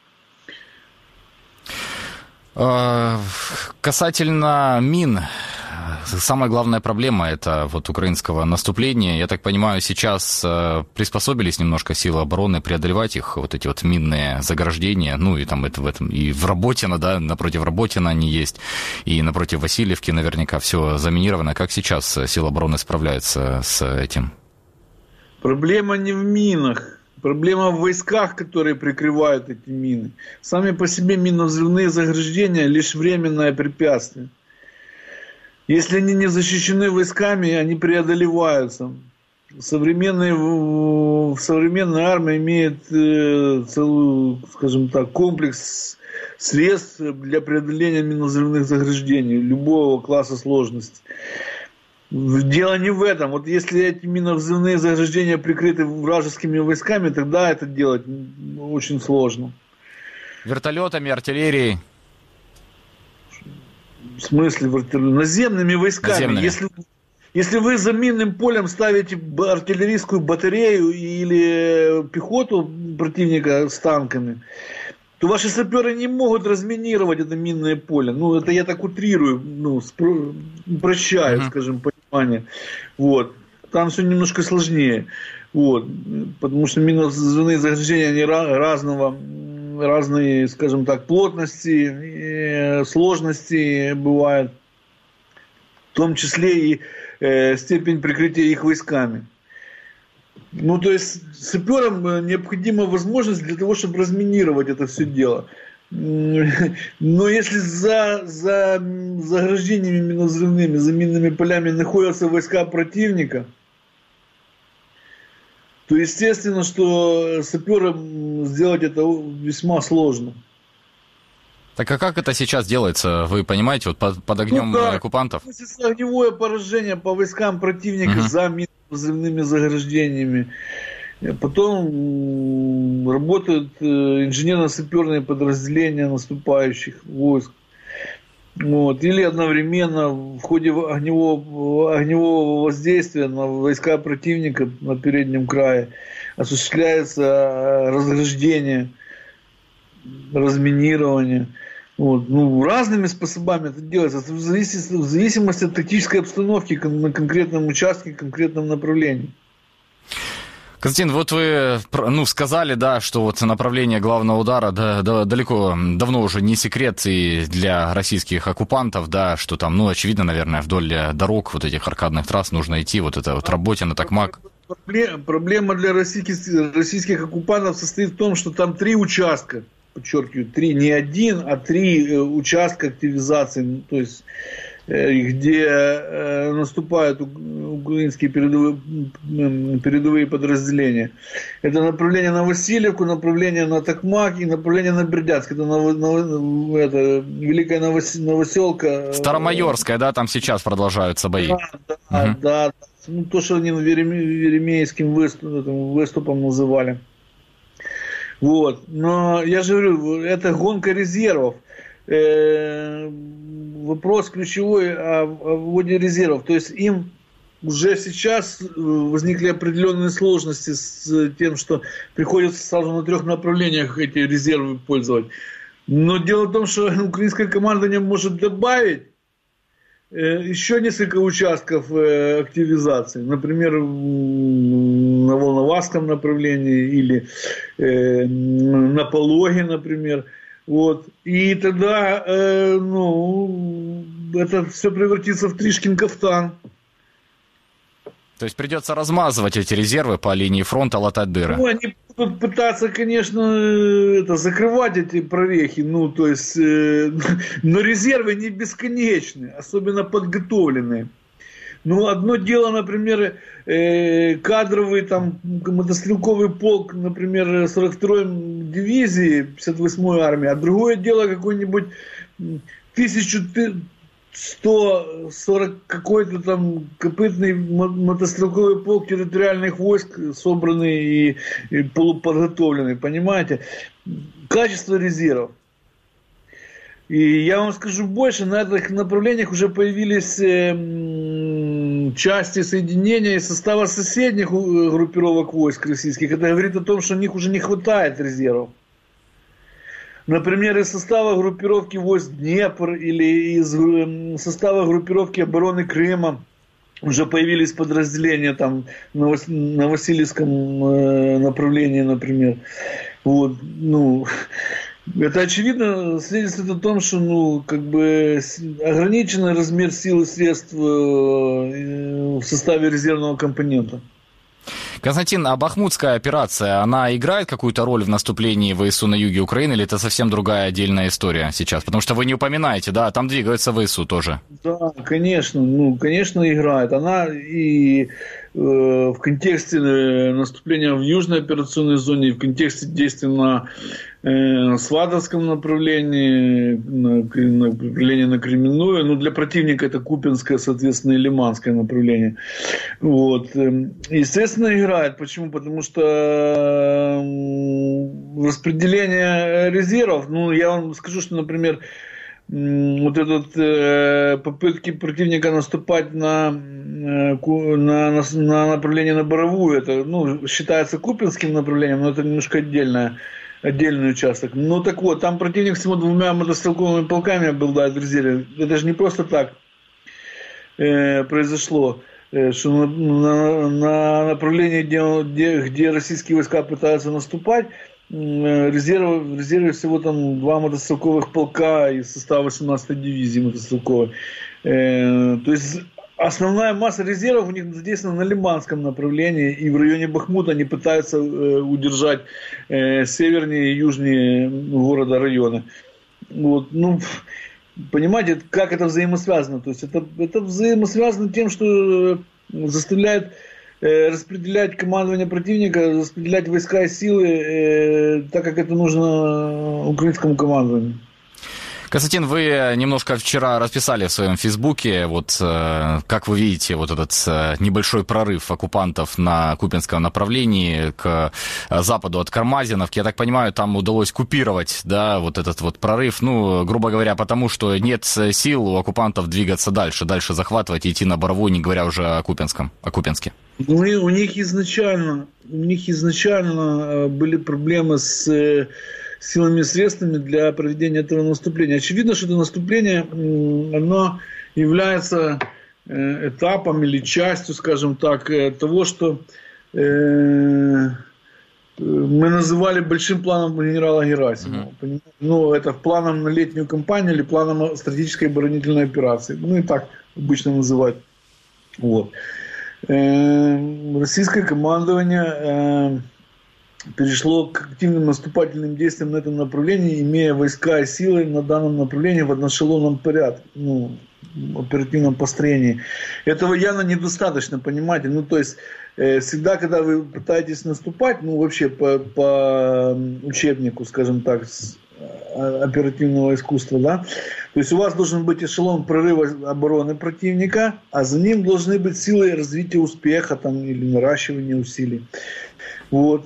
Касательно мин, самая главная проблема это вот украинского наступления. Я так понимаю, сейчас приспособились немножко силы обороны преодолевать их, вот эти вот минные заграждения, ну и там это в этом, и в Работино, да, напротив Работино они есть, и напротив Васильевки наверняка все заминировано. Как сейчас силы обороны справляются с этим? Проблема не в минах. Проблема в войсках, которые прикрывают эти мины. Сами по себе минно-взрывные заграждения лишь временное препятствие. Если они не защищены войсками, они преодолеваются. Современная, современная армия имеет целый, скажем так, комплекс средств для преодоления минно-взрывных заграждений любого класса сложности. Дело не в этом. Вот если эти минно-взрывные заграждения прикрыты вражескими войсками, тогда это делать очень сложно. Вертолетами, артиллерией? В смысле вертолетами? Наземными войсками. Наземными. Если, если вы за минным полем ставите артиллерийскую батарею или пехоту противника с танками, то ваши саперы не могут разминировать это минное поле. Ну, это я так утрирую, ну, спро... упрощаю, uh-huh. скажем, понимание. Вот. Там все немножко сложнее. Вот. Потому что минно-взрывные заграждения, они разного, разные, скажем так, плотности, сложности бывают. В том числе и э, степень прикрытия их войсками. Ну, то есть, саперам необходима возможность для того, чтобы разминировать это все дело. Но если за, за заграждениями минно-взрывными, за минными полями находятся войска противника, то естественно, что саперам сделать это весьма сложно. Так а как это сейчас делается? Вы понимаете, вот под, под огнем ну, да, оккупантов? Огневое поражение по войскам противника uh-huh. за минно-взрывными заграждениями. Потом работают инженерно-саперные подразделения наступающих войск. Вот, или одновременно в ходе огневого, огневого воздействия на войска противника на переднем крае осуществляется разграждение, разминирование. Вот. Ну, разными способами это делается, в зависимости, в зависимости от тактической обстановки на конкретном участке, конкретном направлении. Константин, вот вы, ну, сказали, да, что вот направление главного удара да, да, далеко, давно уже не секрет и для российских оккупантов, да, что там, ну, очевидно, наверное, вдоль дорог вот этих аркадных трасс нужно идти, вот это вот Работино, Токмак. Проблема для российских, российских оккупантов состоит в том, что там три участка, подчеркиваю, три, не один, а три участка активизации, то есть где наступают украинские передовые, передовые подразделения. Это направление на Васильевку, направление на Токмак и направление на Бердянск. Это, на, на, это Великая Новос, Новоселка. Старомайорская, да, там сейчас продолжаются бои. Да, да, угу. да. Ну, то, что они Веремеевским выступом, выступом называли. Вот. Но я же говорю, это гонка резервов. Вопрос ключевой о, о вводе резервов. То есть им уже сейчас возникли определенные сложности с тем, что приходится сразу на трех направлениях эти резервы пользовать. Но дело в том, что украинское командование может добавить еще несколько участков активизации. Например, на Волноваском направлении или на Пологе, например. Вот. И тогда, э, ну, это все превратится в Тришкин кафтан. То есть придется размазывать эти резервы по линии фронта, латать дыры. Ну, они будут пытаться, конечно, это, закрывать эти прорехи, ну, то есть, э, но резервы не бесконечны, особенно подготовленные. Ну, одно дело, например, э, кадровый там мотострелковый полк, например, сорок второй дивизии пятьдесят восьмой армии, а другое дело какой-нибудь тысяча сто сорок какой-то там копытный мотострелковый полк территориальных войск, собранный и, и полуподготовленный, понимаете? Качество резервов. И я вам скажу больше, на этих направлениях уже появились э, части соединения из состава соседних группировок войск российских. Это говорит о том, что у них уже не хватает резервов. Например, из состава группировки войск Днепр или из э, состава группировки обороны Крыма уже появились подразделения там на, Вас, на Васильевском э, направлении, например. Вот, ну... Это, очевидно, свидетельствует о том, что ну, как бы ограниченный размер сил и средств в составе резервного компонента. Константин, а Бахмутская операция, она играет какую-то роль в наступлении ВСУ на юге Украины, или это совсем другая отдельная история сейчас? Потому что вы не упоминаете, да, там двигаются ВСУ тоже. Да, конечно, ну, конечно, играет. Она и э, в контексте наступления в южной операционной зоне, и в контексте действий на э, Сватовском направлении, на, на направлении на Кременное, ну, для противника это Купинское, соответственно, и Лиманское направление. Вот. Естественно, играет. Почему? Потому что распределение резервов, ну, я вам скажу, что, например, вот этот э, попытки противника наступать на, на, на, на направление на Боровую, это, ну, считается Купинским направлением, но это немножко отдельное, отдельный участок. Ну, так вот, там противник всего двумя мотострелковыми полками обладает в резерве. Это же не просто так э, произошло. Что на, на, на направлении, где, где, где российские войска пытаются наступать, резерв, в резерве всего там два мотострелковых полка из состава восемнадцатой дивизии мотострелковой. Э, то есть основная масса резервов у них задействована на Лиманском направлении, и в районе Бахмута они пытаются э, удержать э, севернее и южнее города районы. Вот, ну... Понимаете, как это взаимосвязано? То есть это, это взаимосвязано тем, что заставляет э, распределять командование противника, распределять войска и силы, э, так как это нужно украинскому командованию. Константин, вы немножко вчера расписали в своем фейсбуке, вот как вы видите вот этот небольшой прорыв оккупантов на Купянском направлении к западу от Кармазиновки. Я так понимаю, там удалось купировать, да, вот этот вот прорыв, ну, грубо говоря, потому что нет сил у оккупантов двигаться дальше, дальше захватывать и идти на Боровую, не говоря уже о Купянском, о Купянске. Ну, у них изначально, у них изначально были проблемы с силами и средствами для проведения этого наступления. Очевидно, что это наступление, оно является этапом или частью, скажем так, того, что мы называли большим планом генерала Герасимова. Mm-hmm. Ну, это планом на летнюю кампанию или планом стратегической оборонительной операции. Ну, и так обычно называют. Вот. Российское командование перешло к активным наступательным действиям на этом направлении, имея войска и силы на данном направлении в одноэшелонном порядке, ну, оперативном построении. Этого явно недостаточно, понимаете? Ну, то есть, э, всегда, когда вы пытаетесь наступать, ну, вообще по, по учебнику, скажем так, с, а, оперативного искусства, да, то есть у вас должен быть эшелон прорыва обороны противника, а за ним должны быть силы развития успеха там, или наращивания усилий. Вот.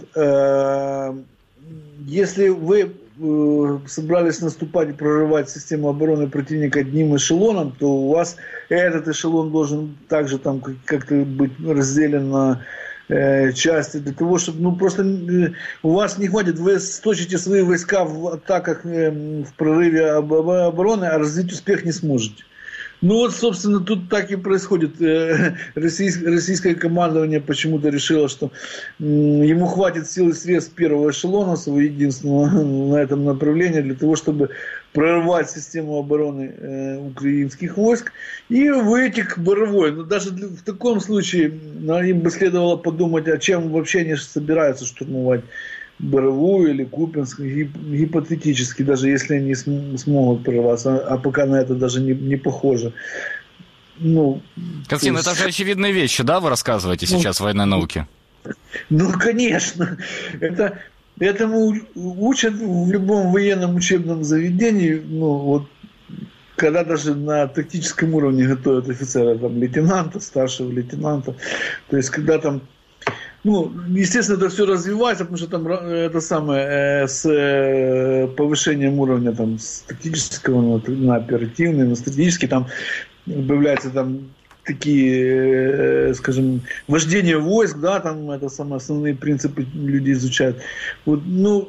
Если вы собрались наступать и прорывать систему обороны противника одним эшелоном, то у вас этот эшелон должен также там как-то быть разделен на части для того, чтобы, ну, просто у вас не хватит, вы сточите свои войска в атаках, в прорыве обороны, а развить успех не сможете. Ну вот, собственно, тут так и происходит. Российское, российское командование почему-то решило, что ему хватит сил и средств первого эшелона, своего единственного на этом направлении, для того, чтобы прорвать систему обороны э, украинских войск и выйти к Боровой. Но даже для, в таком случае ну, им бы следовало подумать, о чем вообще они собираются штурмовать Боровую или Купянск, гипотетически, даже если они см- смогут прорваться, а пока на это даже не, не похоже. Ну, Константин, есть... это же очевидные вещи, да, вы рассказываете ну, сейчас в военной науке? Ну, конечно. Это, этому учат в любом военном учебном заведении, ну, вот, когда даже на тактическом уровне готовят офицера, там, лейтенанта, старшего лейтенанта, то есть, когда там ну, естественно, это все развивается, потому что там это самое э, с э, повышением уровня там, с тактического на, на оперативный, на стратегический, там появляются там такие, э, скажем, вождение войск, да, там это самые основные принципы люди изучают. Вот, ну,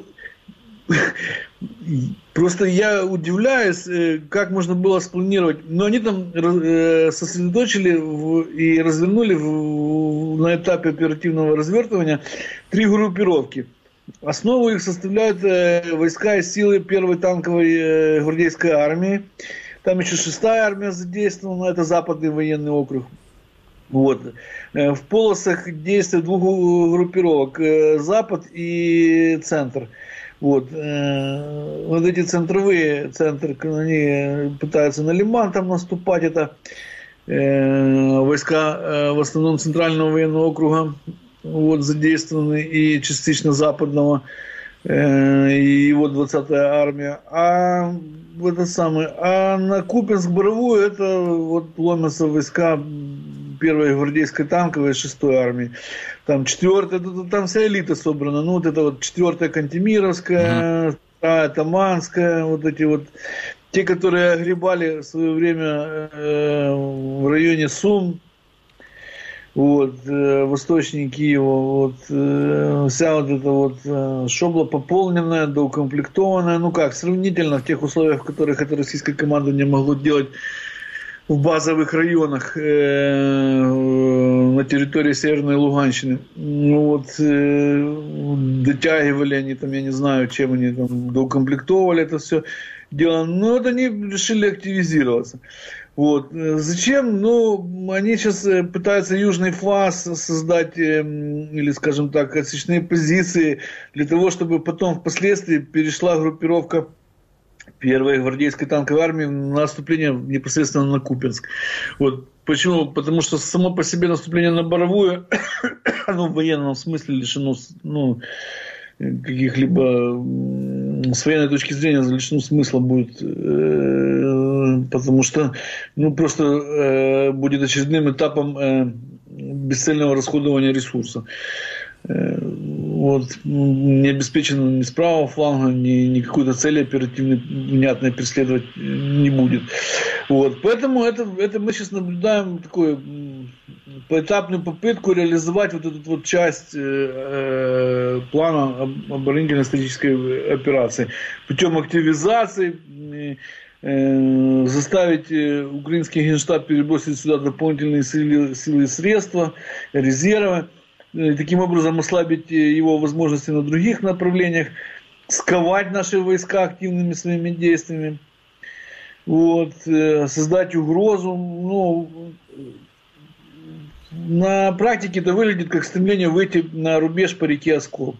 просто я удивляюсь, как можно было спланировать. Но они там сосредоточили и развернули на этапе оперативного развертывания три группировки. Основу их составляют войска и силы первой танковой гвардейской армии. Там еще шестая армия задействована, это западный военный округ. Вот. В полосах действия двух группировок, запад и центр. Вот. Вот эти центровые центры, они пытаются на Лиман там наступать, это войска в основном Центрального военного округа вот, задействованы и частично Западного, и его двадцатая армия. А, это самое, а на Купянск-Боровую это вот ломятся войска первой гвардейской танковой шестой армии. Там четвертая, там вся элита собрана. Ну, вот это вот четвертая Кантемировская, вторая Таманская, вот эти вот, те, которые огребали в свое время э, в районе Сум, вот, э, восточнее Киева, вот, э, вся вот эта вот э, шобла пополненная, доукомплектованная, ну как, сравнительно в тех условиях, в которых это российское командование могло делать в базовых районах э, на территории Северной Луганщины. Ну, вот, э, дотягивали они там, я не знаю, чем они там доукомплектовали это все дело. Но вот они решили активизироваться. Вот. Зачем? Ну, они сейчас пытаются южный фланг создать, э, или, скажем так, отсечные позиции, для того, чтобы потом впоследствии перешла группировка первой гвардейской танковой армии на наступление непосредственно на Купянск. Вот. Почему? Потому что само по себе наступление на Боровую, оно в военном смысле лишено ну, каких-либо с военной точки зрения лишено смысла будет, потому что ну, просто будет очередным этапом бесцельного расходования ресурса. Вот, не обеспечено ни с правого фланга, ни, ни какой-то цели оперативной внятной преследовать не будет. Вот, поэтому это, это мы сейчас наблюдаем такую поэтапную попытку реализовать вот эту вот часть э, плана оборонительно-стратегической операции путем активизации, э, заставить украинский генштаб перебросить сюда дополнительные силы, силы и средства, резервы, таким образом ослабить его возможности на других направлениях, сковать наши войска активными своими действиями, вот, создать угрозу. Ну, на практике это выглядит как стремление выйти на рубеж по реке Оскол.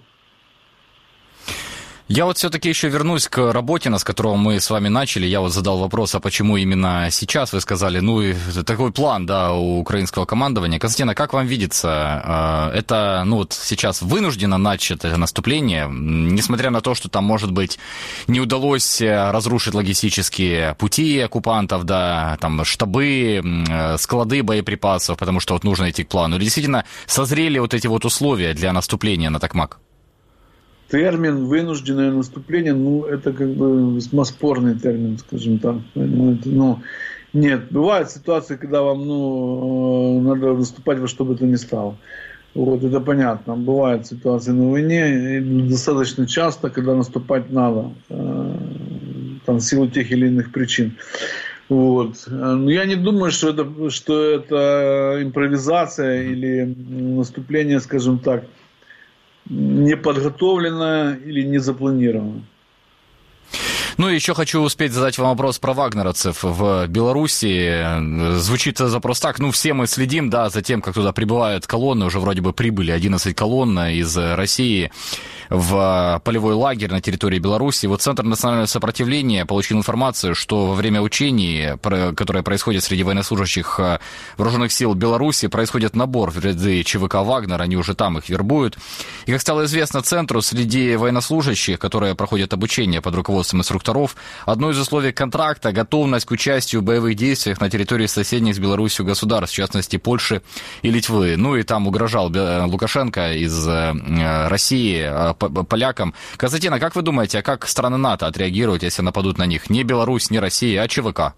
Я вот все-таки еще вернусь к работе, с которого мы с вами начали. Я вот задал вопрос, а почему именно сейчас? Вы сказали, ну, такой план, да, у украинского командования. Константин, а как вам видится, это, ну, вот сейчас вынужденно начатое наступление, несмотря на то, что там, может быть, не удалось разрушить логистические пути оккупантов, да, там, штабы, склады боеприпасов, потому что вот нужно идти к плану. Или действительно созрели вот эти вот условия для наступления на Токмак? Термин «вынужденное наступление», ну, это как бы весьма спорный термин, скажем так. Ну, нет, бывают ситуации, когда вам, ну, надо наступать во что бы то ни стало. Вот, это понятно. Бывают ситуации на войне, и достаточно часто, когда наступать надо, там, в силу тех или иных причин. Вот. Но я не думаю, что это, что это импровизация или наступление, скажем так, не подготовлено или не запланировано. Ну, еще хочу успеть задать вам вопрос про вагнеровцев в Беларуси. Звучит запрос так, ну, все мы следим, да, за тем, как туда прибывают колонны, уже вроде бы прибыли одиннадцать колонн из России в полевой лагерь на территории Беларуси. Вот Центр национального сопротивления получил информацию, что во время учений, которые происходят среди военнослужащих вооруженных сил Беларуси, происходит набор в ряды ЧВК «Вагнер», они уже там их вербуют. И, как стало известно Центру, среди военнослужащих, которые проходят обучение под руководством инструкторов, одно из условий контракта — готовность к участию в боевых действиях на территории соседних с Беларусью государств, в частности Польши и Литвы. Ну и там угрожал Лукашенко из России полякам. Константин, а как вы думаете, а как страны НАТО отреагируют, если нападут на них? Не Беларусь, не Россия, а ЧВК?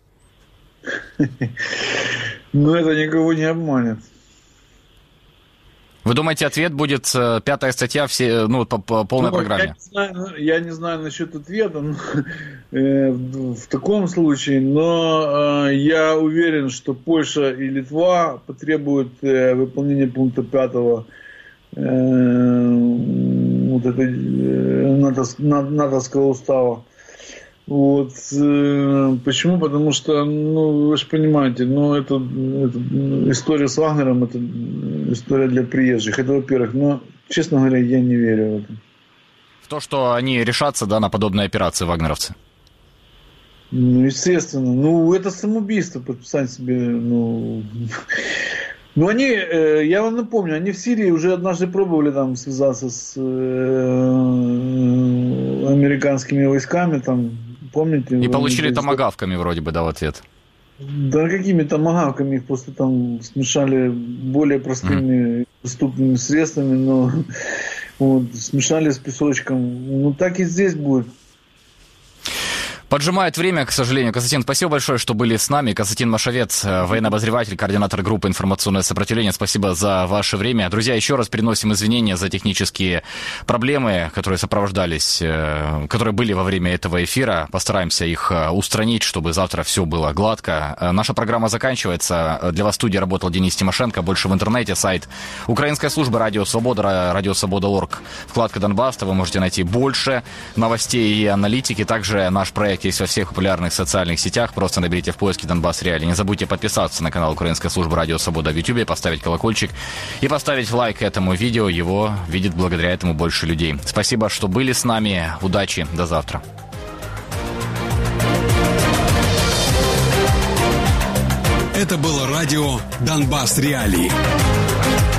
Ну, это никого не обманет. Вы думаете, ответ будет пятая статья все, ну, по, по полной ну, программе? Я не знаю, я не знаю насчет ответа но, э, в таком случае, но э, я уверен, что Польша и Литва потребуют э, выполнения пункта пятого вот этой натовского устава. Вот. Почему? Потому что, ну, вы же понимаете, ну, это, это история с Вагнером, это история для приезжих. Это, во-первых, но, честно говоря, я не верю в это. В то, что они решатся, да, на подобные операции, вагнеровцы? Ну, естественно. Ну, это самоубийство, подписать себе, ну... Ну, они, э, я вам напомню, они в Сирии уже однажды пробовали там связаться с э, американскими войсками, там, помните? И получили томагавками вроде бы, да, в ответ. Да, какими томагавками, их просто там смешали более простыми mm. доступными средствами, но вот, смешали с песочком. Ну, так и здесь будет. Поджимает время, к сожалению. Константин, спасибо большое, что были с нами. Константин Машовец, военный обозреватель, координатор группы «Информационное сопротивление». Спасибо за ваше время. Друзья, еще раз приносим извинения за технические проблемы, которые сопровождались, которые были во время этого эфира. Постараемся их устранить, чтобы завтра все было гладко. Наша программа заканчивается. Для вас в студии работал Денис Тимошенко. Больше в интернете. Сайт Украинской службы Радио Свобода, радио свобода точка орг. Вкладка «Донбасс». Вы можете найти больше новостей и аналитики. Также наш проект есть во всех популярных социальных сетях. Просто наберите в поиске «Донбасс Реалии». Не забудьте подписаться на канал Украинской службы Радио Свобода в Ютубе, поставить колокольчик и поставить лайк этому видео. Его видит благодаря этому больше людей. Спасибо, что были с нами. Удачи. До завтра. Это было радио «Донбасс Реалии».